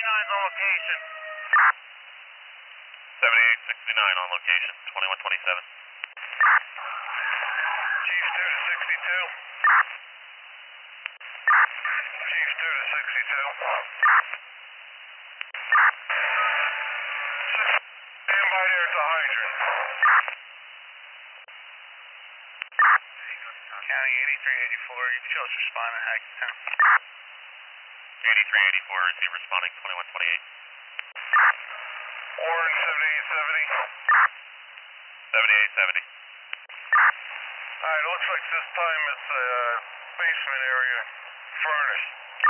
is on location. 7869 on location, 2127. Chief 2 to 62. Chief 2 to 62. Stand by there at the hydrant. County 8384, you chose respond to Hackett. 8384, receive responding 2128. Orange 7870. 7870. Alright, it looks like this time it's a basement area furnace.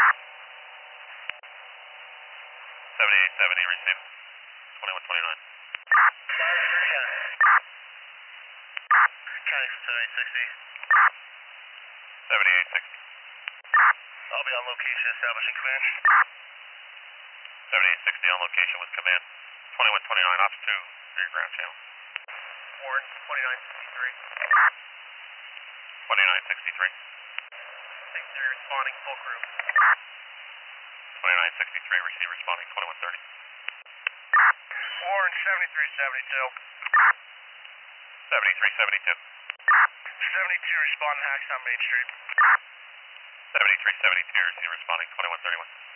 7870, receive 2129. County 7860. 7860. I'll be on location establishing command. 7860 on location with command. 2129, ops 2, your ground channel. Orange 2963. 2963. 63 responding, full crew. 2963, receive responding 2130. Orange 7372. 7372. 72 responding Hacks on Main Street. 7372, receive responding 2131.